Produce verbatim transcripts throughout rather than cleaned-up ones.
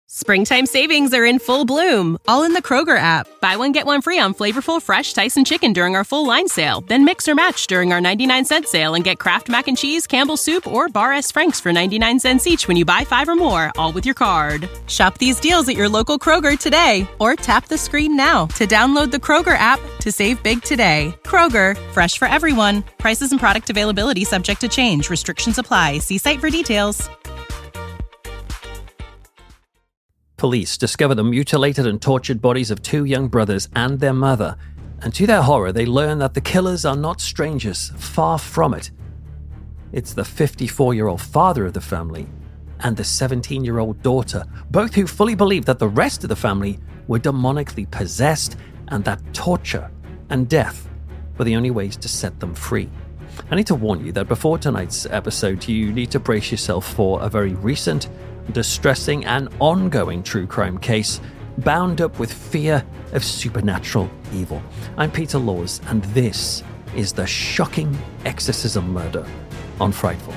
Springtime savings are in full bloom, all in the Kroger app. Buy one, get one free on flavorful, fresh Tyson chicken during our full line sale. Then mix or match during our ninety-nine cent sale and get Kraft Mac and Cheese, Campbell's Soup, or Bar S. Frank's for ninety-nine cents each when you buy five or more, all with your card. Shop these deals at your local Kroger today, or tap the screen now to download the Kroger app to save big today. Kroger, fresh for everyone. Prices and product availability subject to change. Restrictions apply. See site for details. Police discover the mutilated and tortured bodies of two young brothers and their mother, and to their horror, they learn that the killers are not strangers, far from it. It's the fifty-four-year-old father of the family and the seventeen-year-old daughter, both who fully believe that the rest of the family were demonically possessed and that torture and death were the only ways to set them free. I need to warn you that before tonight's episode, you need to brace yourself for a very recent, distressing and ongoing true crime case bound up with fear of supernatural evil. I'm Peter Laws, and this is the shocking exorcism murder on Frightful.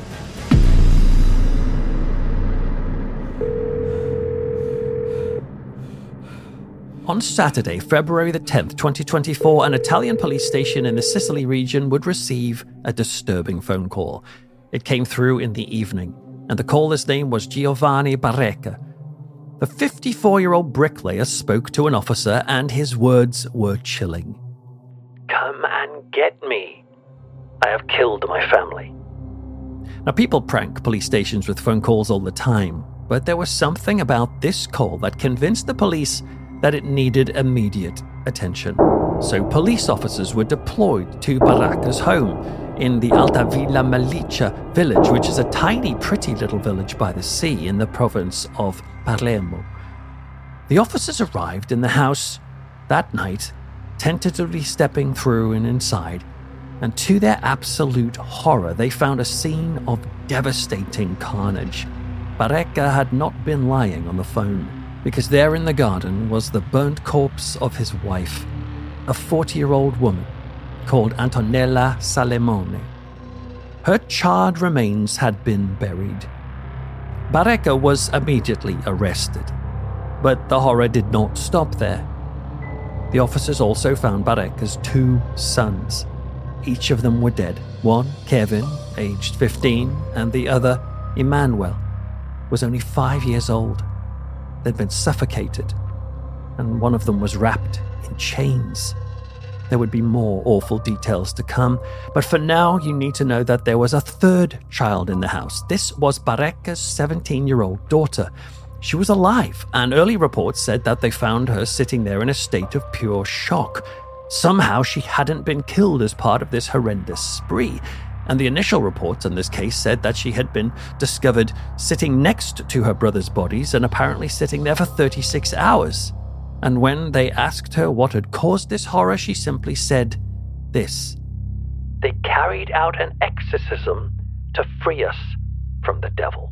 On Saturday, February the tenth, twenty twenty-four, an Italian police station in the Sicily region would receive a disturbing phone call. It came through in the evening, and the caller's name was Giovanni Barreca. The fifty-four-year-old bricklayer spoke to an officer, and his words were chilling. "Come and get me. I have killed my family." Now, people prank police stations with phone calls all the time, but there was something about this call that convinced the police that it needed immediate attention. So police officers were deployed to Barreca's home in the Alta Villa Malicia village, which is a tiny, pretty little village by the sea in the province of Palermo. The officers arrived in the house that night, tentatively stepping through and inside, and to their absolute horror, they found a scene of devastating carnage. Barreca had not been lying on the phone, because there in the garden was the burnt corpse of his wife, a forty-year-old woman called Antonella Salemone. Her charred remains had been buried. Barreca was immediately arrested, but the horror did not stop there. The officers also found Barreca's two sons. Each of them were dead. One, Kevin, aged fifteen, and the other, Emmanuel, was only five years old. They'd been suffocated, and one of them was wrapped in chains. There would be more awful details to come, but for now, you need to know that there was a third child in the house. This was Barreca's seventeen-year-old daughter. She was alive, and early reports said that they found her sitting there in a state of pure shock. Somehow, she hadn't been killed as part of this horrendous spree, and the initial reports in this case said that she had been discovered sitting next to her brother's bodies and apparently sitting there for thirty-six hours. And when they asked her what had caused this horror, she simply said this: "They carried out an exorcism to free us from the devil."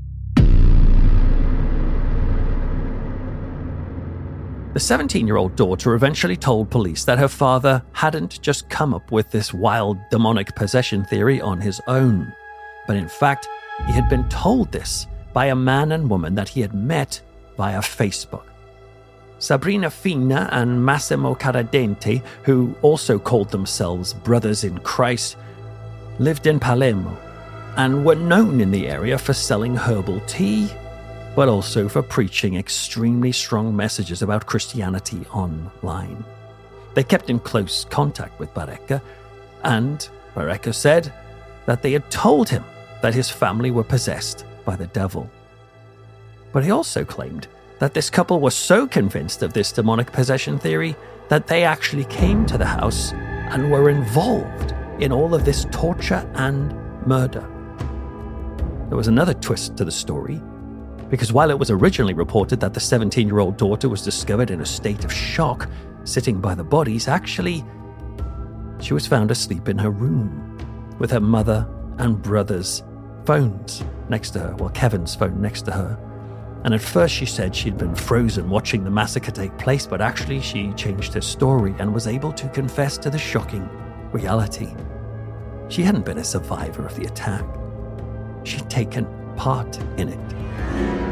The seventeen-year-old daughter eventually told police that her father hadn't just come up with this wild demonic possession theory on his own, but in fact, he had been told this by a man and woman that he had met via Facebook. Sabrina Fina and Massimo Caradente, who also called themselves brothers in Christ, lived in Palermo and were known in the area for selling herbal tea, but also for preaching extremely strong messages about Christianity online. They kept in close contact with Barreca, and Barreca said that they had told him that his family were possessed by the devil. But he also claimed that this couple were so convinced of this demonic possession theory that they actually came to the house and were involved in all of this torture and murder. There was another twist to the story, because while it was originally reported that the seventeen-year-old daughter was discovered in a state of shock, sitting by the bodies, actually, she was found asleep in her room, with her mother and brother's phones next to her, well, Kevin's phone next to her. And at first she said she'd been frozen watching the massacre take place, but actually she changed her story and was able to confess to the shocking reality. She hadn't been a survivor of the attack. She'd taken part in it.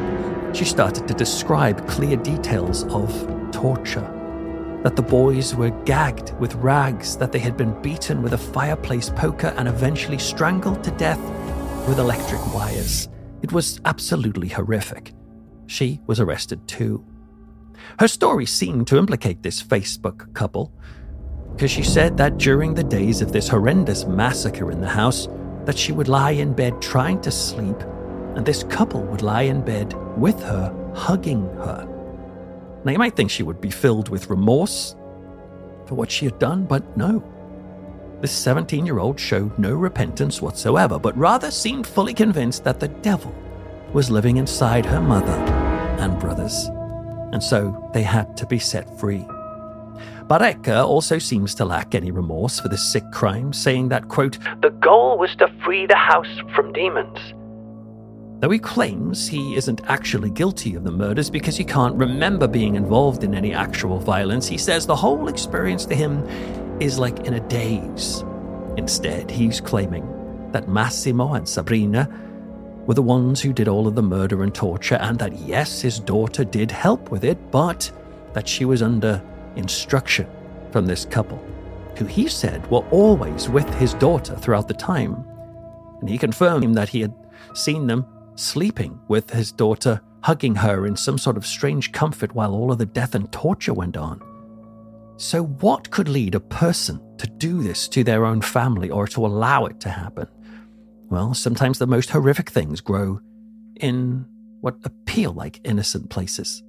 she started to describe clear details of torture. That the boys were gagged with rags, that they had been beaten with a fireplace poker and eventually strangled to death with electric wires. It was absolutely horrific. She was arrested too. Her story seemed to implicate this Facebook couple, because she said that during the days of this horrendous massacre in the house, that she would lie in bed trying to sleep, and this couple would lie in bed with her, hugging her. Now, you might think she would be filled with remorse for what she had done, but no. This seventeen-year-old showed no repentance whatsoever, but rather seemed fully convinced that the devil was living inside her mother and brothers, and so they had to be set free. Barreca also seems to lack any remorse for the sick crime, saying that, quote, "The goal was to free the house from demons." Though he claims he isn't actually guilty of the murders because he can't remember being involved in any actual violence, he says the whole experience to him is like in a daze. Instead, he's claiming that Massimo and Sabrina were the ones who did all of the murder and torture, and that yes, his daughter did help with it, but that she was under instruction from this couple, who he said were always with his daughter throughout the time. And he confirmed that he had seen them sleeping with his daughter, hugging her in some sort of strange comfort while all of the death and torture went on. So what could lead a person to do this to their own family or to allow it to happen? Well, sometimes the most horrific things grow in what appear like innocent places.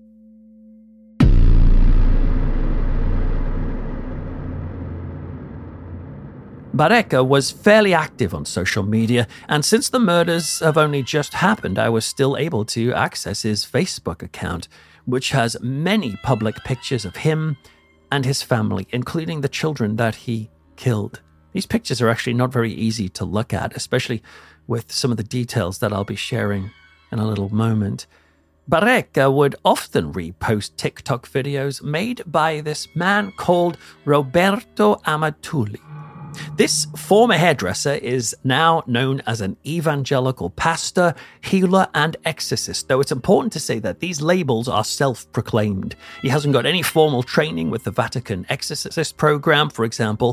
Barreca was fairly active on social media, and since the murders have only just happened, I was still able to access his Facebook account, which has many public pictures of him and his family, including the children that he killed. These pictures are actually not very easy to look at, especially with some of the details that I'll be sharing in a little moment. Barreca would often repost TikTok videos made by this man called Roberto Amatulli. This former hairdresser is now known as an evangelical pastor, healer, and exorcist, though it's important to say that these labels are self-proclaimed. He hasn't got any formal training with the Vatican exorcist program, for example.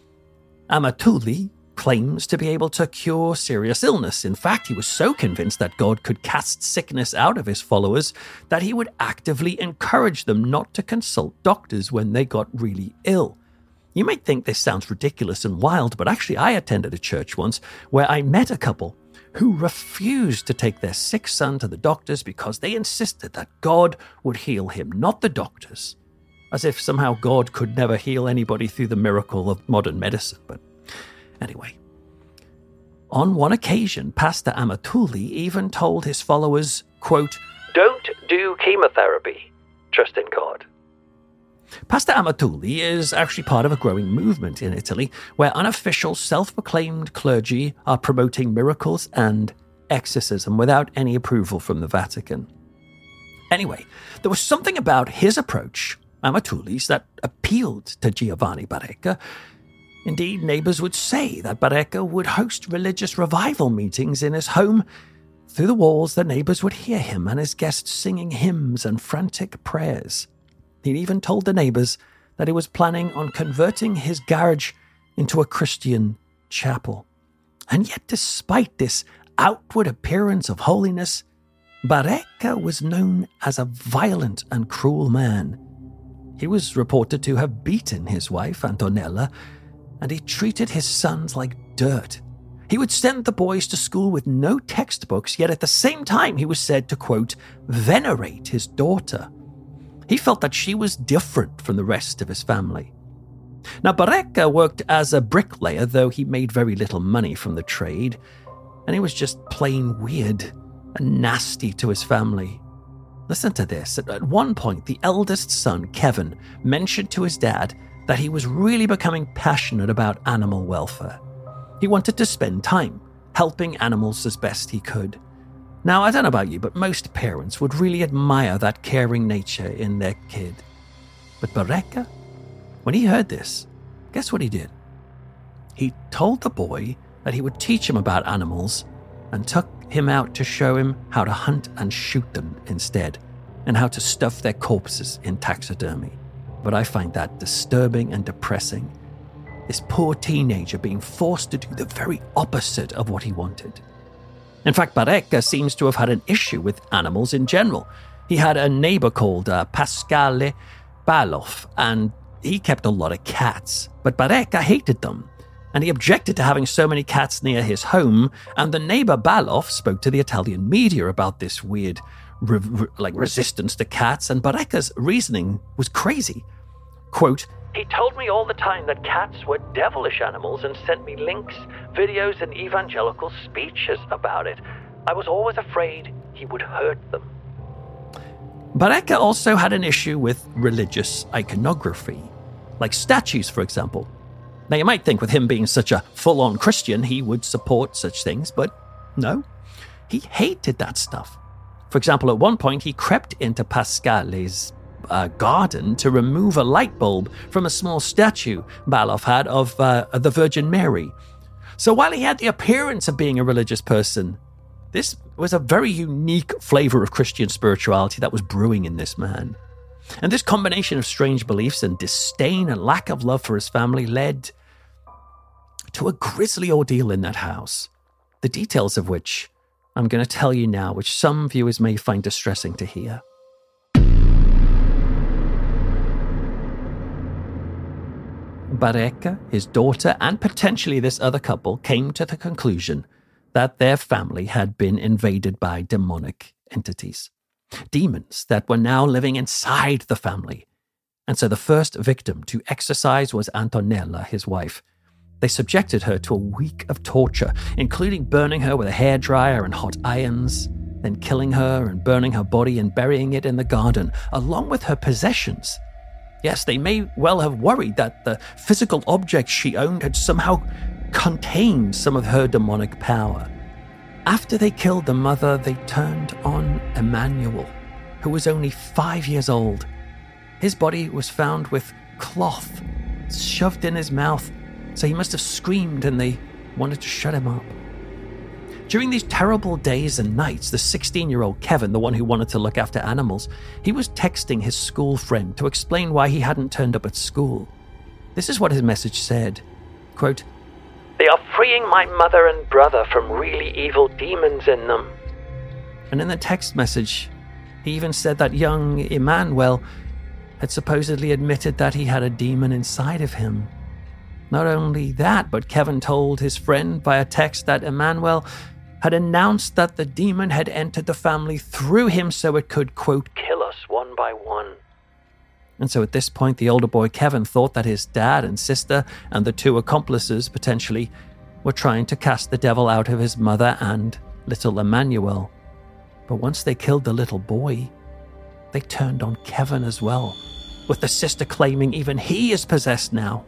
Amatulli claims to be able to cure serious illness. In fact, he was so convinced that God could cast sickness out of his followers that he would actively encourage them not to consult doctors when they got really ill. You might think this sounds ridiculous and wild, but actually I attended a church once where I met a couple who refused to take their sick son to the doctors because they insisted that God would heal him, not the doctors. As if somehow God could never heal anybody through the miracle of modern medicine. But anyway, on one occasion, Pastor Amatulli even told his followers, quote, "Don't do chemotherapy. Trust in God." Pastor Amatulli is actually part of a growing movement in Italy where unofficial self-proclaimed clergy are promoting miracles and exorcism without any approval from the Vatican. Anyway, there was something about his approach, Amatulli's, that appealed to Giovanni Barreca. Indeed, neighbors would say that Barreca would host religious revival meetings in his home. Through the walls, the neighbors would hear him and his guests singing hymns and frantic prayers. He even told the neighbors that he was planning on converting his garage into a Christian chapel. And yet, despite this outward appearance of holiness, Barreca was known as a violent and cruel man. He was reported to have beaten his wife, Antonella, and he treated his sons like dirt. He would send the boys to school with no textbooks, yet at the same time he was said to, quote, venerate his daughter. He felt that she was different from the rest of his family. Now, Barreca worked as a bricklayer, though he made very little money from the trade, and he was just plain weird and nasty to his family. Listen to this. At one point, the eldest son, Kevin, mentioned to his dad that he was really becoming passionate about animal welfare. He wanted to spend time helping animals as best he could. Now, I don't know about you, but most parents would really admire that caring nature in their kid. But Barreca, when he heard this, guess what he did? He told the boy that he would teach him about animals and took him out to show him how to hunt and shoot them instead, and how to stuff their corpses in taxidermy. But I find that disturbing and depressing. This poor teenager being forced to do the very opposite of what he wanted. In fact, Barreca seems to have had an issue with animals in general. He had a neighbor called uh, Pascale Baloff, and he kept a lot of cats. But Barreca hated them, and he objected to having so many cats near his home, and the neighbor Baloff spoke to the Italian media about this weird re- re- like resistance to cats, and Barreca's reasoning was crazy. Quote, "He told me all the time that cats were devilish animals and sent me links, videos, and evangelical speeches about it. I was always afraid he would hurt them." Barreca also had an issue with religious iconography, like statues, for example. Now, you might think with him being such a full-on Christian, he would support such things, but no, he hated that stuff. For example, at one point, he crept into Pascale's uh, garden to remove a light bulb from a small statue Baloff had of uh, the Virgin Mary. So while he had the appearance of being a religious person, this was a very unique flavor of Christian spirituality that was brewing in this man. And this combination of strange beliefs and disdain and lack of love for his family led to a grisly ordeal in that house, the details of which I'm going to tell you now, which some viewers may find distressing to hear. Barreca, his daughter, and potentially this other couple came to the conclusion that their family had been invaded by demonic entities, demons that were now living inside the family. And so the first victim to exorcise was Antonella, his wife. They subjected her to a week of torture, including burning her with a hairdryer and hot irons, then killing her and burning her body and burying it in the garden, along with her possessions. Yes, they may well have worried that the physical objects she owned had somehow contained some of her demonic power. After they killed the mother, they turned on Emmanuel, who was only five years old. His body was found with cloth shoved in his mouth, so he must have screamed and they wanted to shut him up. During these terrible days and nights, the sixteen-year-old Kevin, the one who wanted to look after animals, he was texting his school friend to explain why he hadn't turned up at school. This is what his message said. Quote, "They are freeing my mother and brother from really evil demons in them." And in the text message, he even said that young Emmanuel had supposedly admitted that he had a demon inside of him. Not only that, but Kevin told his friend via text that Emmanuel had announced that the demon had entered the family through him so it could, quote, "kill us one by one." And so at this point, the older boy, Kevin, thought that his dad and sister and the two accomplices, potentially, were trying to cast the devil out of his mother and little Emmanuel. But once they killed the little boy, they turned on Kevin as well, with the sister claiming even he is possessed now.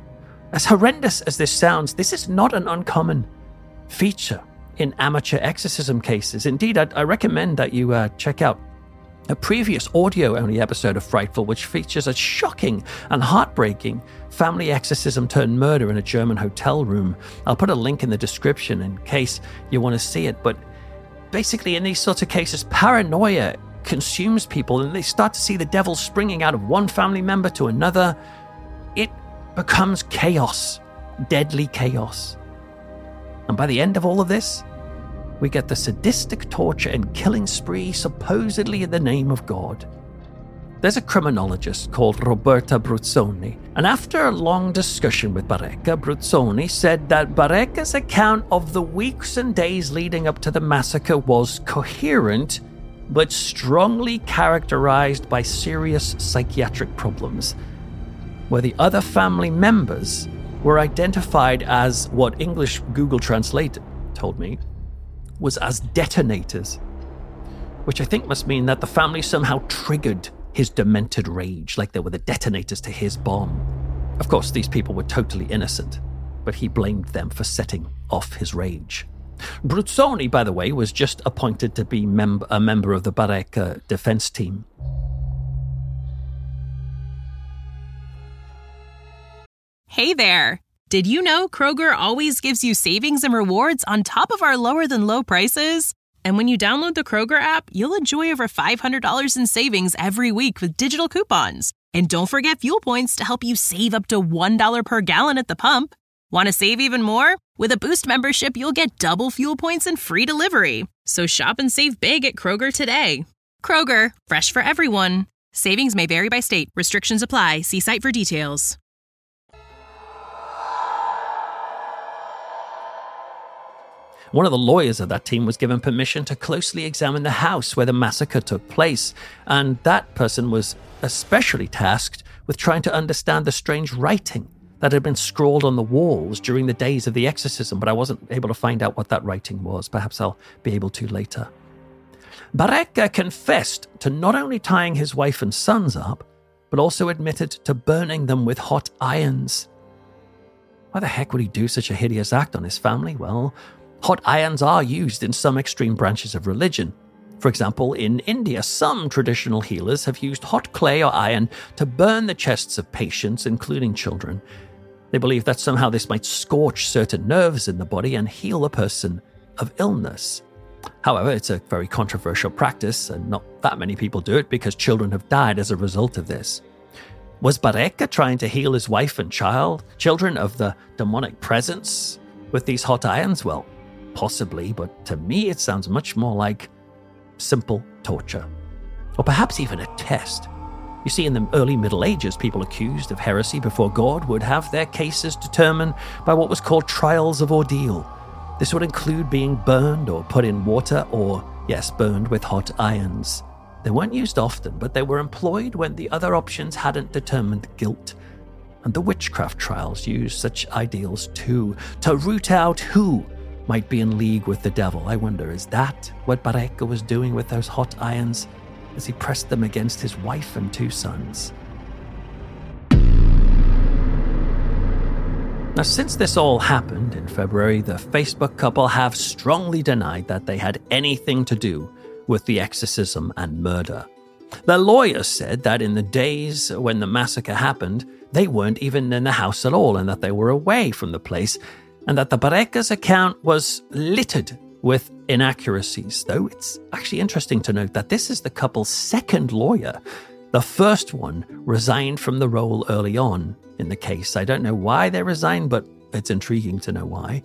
As horrendous as this sounds, this is not an uncommon feature in amateur exorcism cases. Indeed, I, I recommend that you uh, check out a previous audio-only episode of Frightful, which features a shocking and heartbreaking family exorcism turned murder in a German hotel room. I'll put a link in the description in case you want to see it. But basically, in these sorts of cases, paranoia consumes people and they start to see the devil springing out of one family member to another. It becomes chaos, deadly chaos. And by the end of all of this, we get the sadistic torture and killing spree supposedly in the name of God. There's a criminologist called Roberta Bruzzoni, and after a long discussion with Barreca, Bruzzoni said that Barreca's account of the weeks and days leading up to the massacre was coherent, but strongly characterized by serious psychiatric problems, where the other family members were identified as what English Google Translate told me was as detonators, which I think must mean that the family somehow triggered his demented rage, like they were the detonators to his bomb. Of course, these people were totally innocent, but he blamed them for setting off his rage. Bruzzoni, by the way, was just appointed to be mem- a member of the Barreca defense team. Hey there. Did you know Kroger always gives you savings and rewards on top of our lower-than-low prices? And when you download the Kroger app, you'll enjoy over five hundred dollars in savings every week with digital coupons. And don't forget fuel points to help you save up to one dollar per gallon at the pump. Want to save even more? With a Boost membership, you'll get double fuel points and free delivery. So shop and save big at Kroger today. Kroger, fresh for everyone. Savings may vary by state. Restrictions apply. See site for details. One of the lawyers of that team was given permission to closely examine the house where the massacre took place, and that person was especially tasked with trying to understand the strange writing that had been scrawled on the walls during the days of the exorcism, but I wasn't able to find out what that writing was. Perhaps I'll be able to later. Barreca confessed to not only tying his wife and sons up, but also admitted to burning them with hot irons. Why the heck would he do such a hideous act on his family? Well, hot irons are used in some extreme branches of religion. For example, in India, some traditional healers have used hot clay or iron to burn the chests of patients, including children. They believe that somehow this might scorch certain nerves in the body and heal a person of illness. However, it's a very controversial practice, and not that many people do it because children have died as a result of this. Was Barreca trying to heal his wife and child, children of the demonic presence with these hot irons? Well, possibly, but to me it sounds much more like simple torture. Or perhaps even a test. You see, in the early Middle Ages, people accused of heresy before God would have their cases determined by what was called trials of ordeal. This would include being burned or put in water or, yes, burned with hot irons. They weren't used often, but they were employed when the other options hadn't determined guilt. And the witchcraft trials used such ideals too, to root out who might be in league with the devil. I wonder, is that what Barreca was doing with those hot irons as he pressed them against his wife and two sons? Now, since this all happened in February, the Facebook couple have strongly denied that they had anything to do with the exorcism and murder. Their lawyer said that in the days when the massacre happened, they weren't even in the house at all and that they were away from the place, and that the Barrecas' account was littered with inaccuracies, though it's actually interesting to note that this is the couple's second lawyer. The first one resigned from the role early on in the case. I don't know why they resigned, but it's intriguing to know why.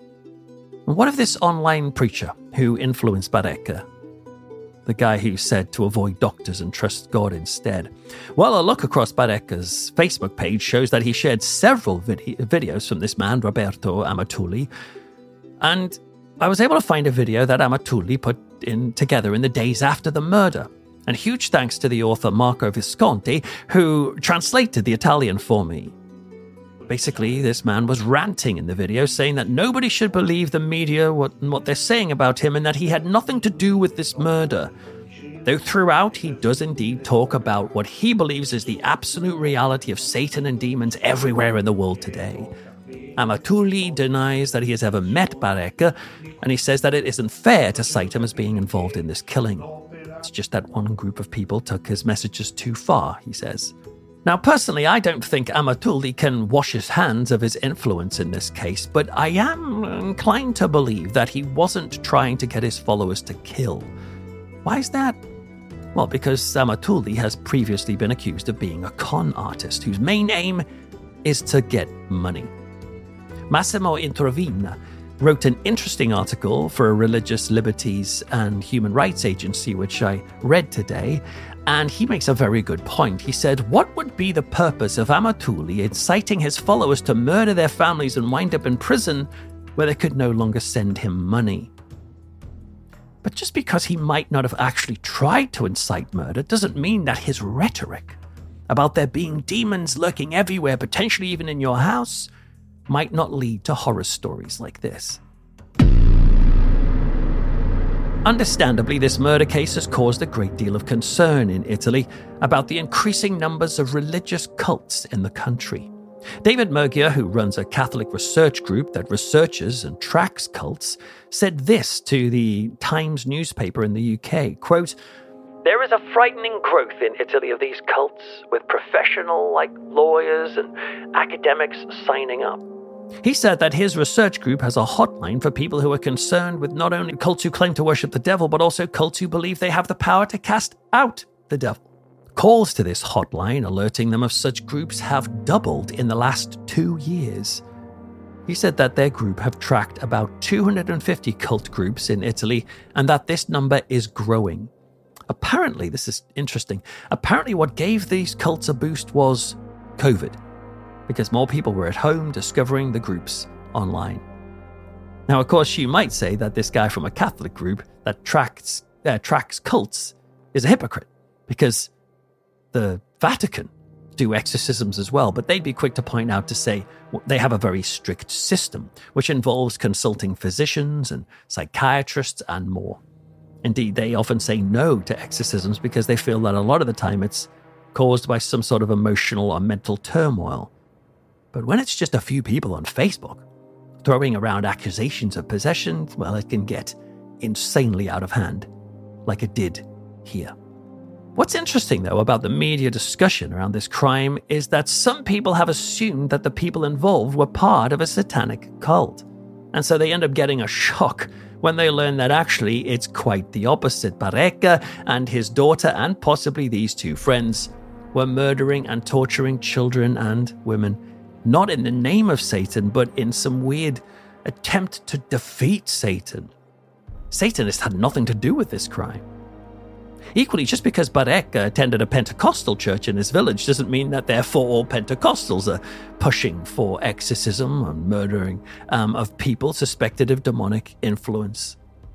And what of this online preacher who influenced Barreca? The guy who said to avoid doctors and trust God instead. Well, a look across Barreca's Facebook page shows that he shared several vid- videos from this man, Roberto Amatulli. And I was able to find a video that Amatulli put in together in the days after the murder. And huge thanks to the author Marco Visconti, who translated the Italian for me. Basically, this man was ranting in the video, saying that nobody should believe the media what, what they're saying about him and that he had nothing to do with this murder. Though throughout, he does indeed talk about what he believes is the absolute reality of Satan and demons everywhere in the world today. Amatulli denies that he has ever met Barreca, and he says that it isn't fair to cite him as being involved in this killing. It's just that one group of people took his messages too far, he says. Now, personally, I don't think Amatulli can wash his hands of his influence in this case, but I am inclined to believe that he wasn't trying to get his followers to kill. Why is that? Well, because Amatulli has previously been accused of being a con artist whose main aim is to get money. Massimo Introvina wrote an interesting article for a religious liberties and human rights agency, which I read today, and he makes a very good point. He said, what would be the purpose of Amatulli inciting his followers to murder their families and wind up in prison where they could no longer send him money? But just because he might not have actually tried to incite murder doesn't mean that his rhetoric about there being demons lurking everywhere, potentially even in your house, might not lead to horror stories like this. Understandably, this murder case has caused a great deal of concern in Italy about the increasing numbers of religious cults in the country. David Murgia, who runs a Catholic research group that researches and tracks cults, said this to the Times newspaper in the U K, quote, "There is a frightening growth in Italy of these cults, with professional, like lawyers and academics, signing up. He said that his research group has a hotline for people who are concerned with not only cults who claim to worship the devil, but also cults who believe they have the power to cast out the devil. Calls to this hotline alerting them of such groups have doubled in the last two years. He said that their group have tracked about two hundred fifty cult groups in Italy and that this number is growing. Apparently, this is interesting, apparently what gave these cults a boost was COVID, because more people were at home discovering the groups online. Now, of course, you might say that this guy from a Catholic group that tracks, uh, tracks cults is a hypocrite, because the Vatican do exorcisms as well, but they'd be quick to point out to say well, they have a very strict system, which involves consulting physicians and psychiatrists and more. Indeed, they often say no to exorcisms because they feel that a lot of the time it's caused by some sort of emotional or mental turmoil. But when it's just a few people on Facebook throwing around accusations of possession, well, it can get insanely out of hand, like it did here. What's interesting, though, about the media discussion around this crime is that some people have assumed that the people involved were part of a satanic cult. And so they end up getting a shock when they learn that actually it's quite the opposite. Barreca and his daughter, and possibly these two friends, were murdering and torturing children and women, not in the name of Satan, but in some weird attempt to defeat Satan. Satanists had nothing to do with this crime. Equally, just because Barreca attended a Pentecostal church in his village doesn't mean that therefore all Pentecostals are pushing for exorcism and murdering um, of people suspected of demonic influence.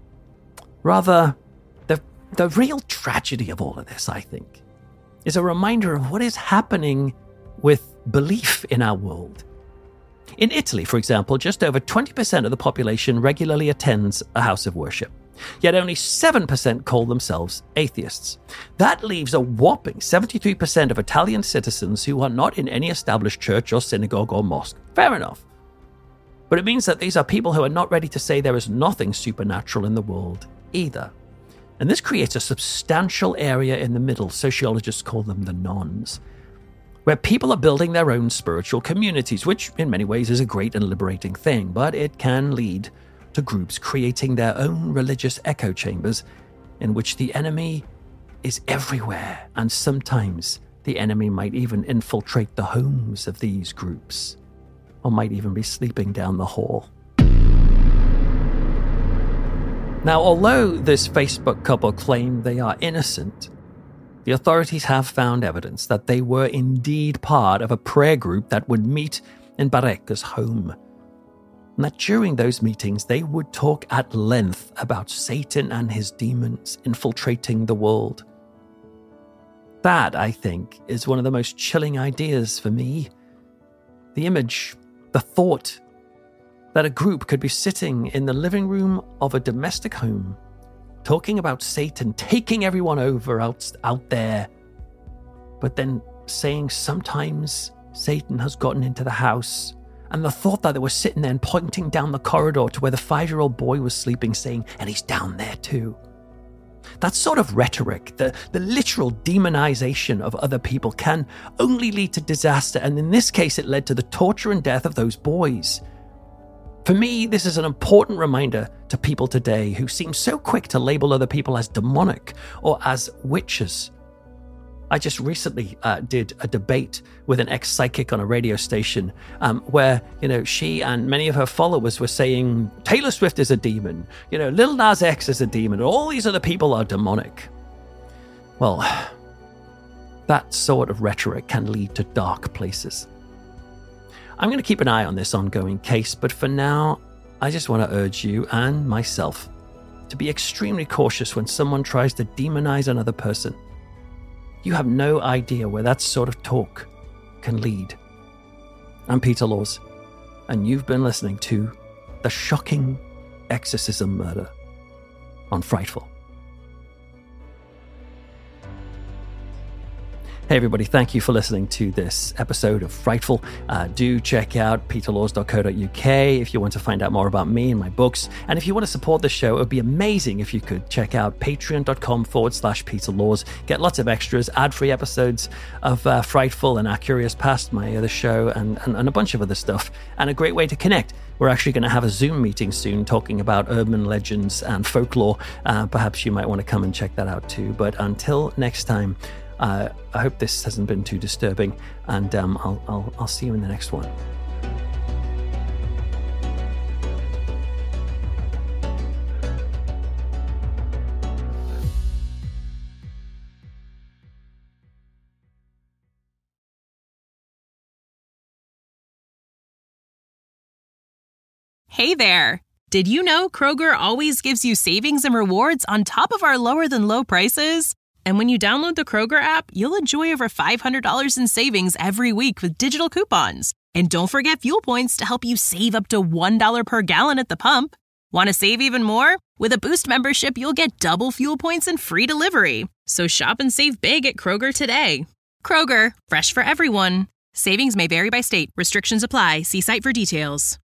Rather, the, the real tragedy of all of this, I think, is a reminder of what is happening with belief in our world. In Italy, for example, just over twenty percent of the population regularly attends a house of worship. Yet only seven percent call themselves atheists. That leaves a whopping seventy-three percent of Italian citizens who are not in any established church or synagogue or mosque. Fair enough. But it means that these are people who are not ready to say there is nothing supernatural in the world either. And this creates a substantial area in the middle, sociologists call them the nones, where people are building their own spiritual communities, which in many ways is a great and liberating thing, but it can lead to groups creating their own religious echo chambers in which the enemy is everywhere, and sometimes the enemy might even infiltrate the homes of these groups, or might even be sleeping down the hall. Now, although this Facebook couple claim they are innocent, the authorities have found evidence that they were indeed part of a prayer group that would meet in Barreca's home, and that during those meetings they would talk at length about Satan and his demons infiltrating the world. That, I think, is one of the most chilling ideas for me. The image, the thought that a group could be sitting in the living room of a domestic home, talking about Satan taking everyone over out, out there, but then saying sometimes Satan has gotten into the house. And the thought that they were sitting there and pointing down the corridor to where the five-year-old boy was sleeping, saying, and he's down there too. That sort of rhetoric, the, the literal demonization of other people, can only lead to disaster. And in this case, it led to the torture and death of those boys. For me, this is an important reminder to people today who seem so quick to label other people as demonic or as witches. I just recently uh, did a debate with an ex-psychic on a radio station um, where, you know, she and many of her followers were saying Taylor Swift is a demon, you know, Lil Nas X is a demon, all these other people are demonic. Well, that sort of rhetoric can lead to dark places. I'm going to keep an eye on this ongoing case, but for now, I just want to urge you and myself to be extremely cautious when someone tries to demonize another person. You have no idea where that sort of talk can lead. I'm Peter Laws, and you've been listening to The Shocking Exorcism Murder on Frightful. Hey everybody, thank you for listening to this episode of Frightful. Uh, do check out peter laws dot co dot uk if you want to find out more about me and my books. And if you want to support the show, it would be amazing if you could check out patreon.com forward slash Peter Laws. Get lots of extras, ad-free episodes of uh, Frightful and Our Curious Past, my other show, and, and, and a bunch of other stuff. And a great way to connect. We're actually going to have a Zoom meeting soon talking about urban legends and folklore. Uh, perhaps you might want to come and check that out too. But until next time, Uh, I hope this hasn't been too disturbing, and um, I'll, I'll, I'll see you in the next one. Hey there! Did you know Kroger always gives you savings and rewards on top of our lower-than-low prices? And when you download the Kroger app, you'll enjoy over five hundred dollars in savings every week with digital coupons. And don't forget fuel points to help you save up to one dollar per gallon at the pump. Want to save even more? With a Boost membership, you'll get double fuel points and free delivery. So shop and save big at Kroger today. Kroger, fresh for everyone. Savings may vary by state. Restrictions apply. See site for details.